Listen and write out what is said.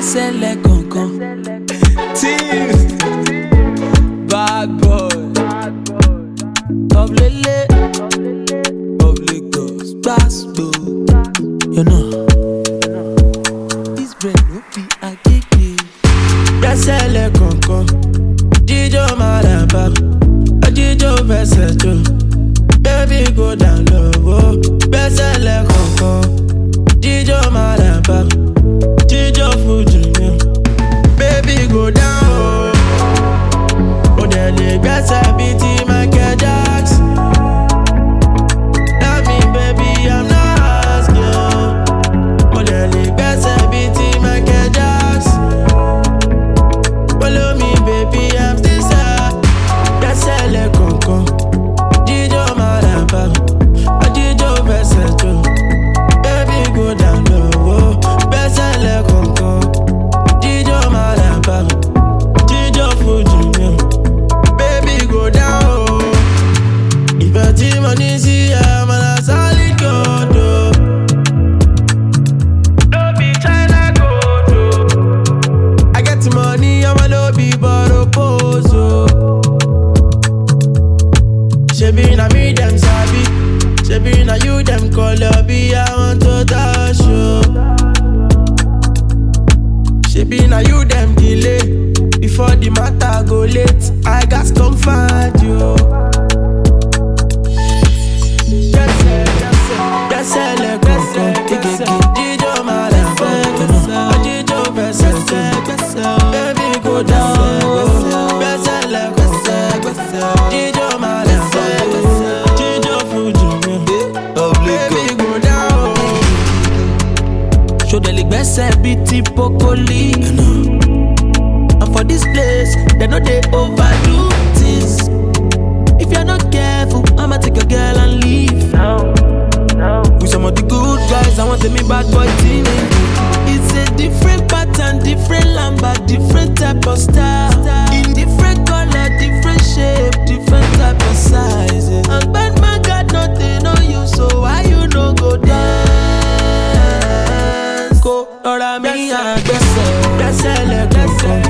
gbẹ́sẹ̀ lẹ́kọ̀ọ̀kan. Team bad boy of Lele of Lagos gbàsgbò. You know this brain no be agege. Gbẹ́sẹ̀ lẹ́kọ̀ọ̀kan. Jíjó Maraba, jíjó fẹsẹ̀ jó. Baby go down low, gbẹ́sẹ̀ lẹ́kọ̀ọ̀kan. Jíjó Maraba, jíjó Fuji mi. Baby go down low, ó dẹ̀ lè gbẹ́sẹ̀ bíi ti Michael Jackson. Tell me baby I'm not asking. Ó dẹ̀ lè gbẹ́sẹ̀ bíi ti Michael Jackson. Follow me baby I'm still sad. Gbẹ́sẹ̀ lẹ́kọ̀ọ̀kan. Jíjó Maraba, jíjó fẹsẹ̀ jó. Baby go down low, gbẹ́sẹ̀ lẹ́kọ̀ọ̀kan. Jíjó Maraba, jíjó Fuji mi. Baby go down low. Ìfẹ́ tí mo ní sí ẹ máa na solid gold o. No be China gold o. I get the money, I'ma no be borrow pose o. Shebi na me dem sabi, shebi na you dem call up, I want to dash you. Shebi na you dem delay, before the matter go late, I got come find you. Gbẹ́sẹ̀ lẹ́kọ̀ọ̀kan, jíjó Maraba, jíjó fẹsẹ̀ jó. Baby go down low, gbẹ́sẹ̀ lẹ́kọ̀ọ̀kan, jíjó Maraba, jíjó Fuji mi. Baby go down low. Ṣòdẹ̀ lè gbẹ́sẹ̀ bíi ti Pokoli. And for this place, they know they overdo things. If you're not careful, I'ma take your girl and leave. With some of the good guys, I want to me bad boy team. It's a different pattern, different lamba, different type of style. In different color, different shape, different type of size. And bad man got nothing on you, so why you no go dance? Go, Lord, me, gbẹ́sẹ̀ lẹ́kọ̀ọ̀kan.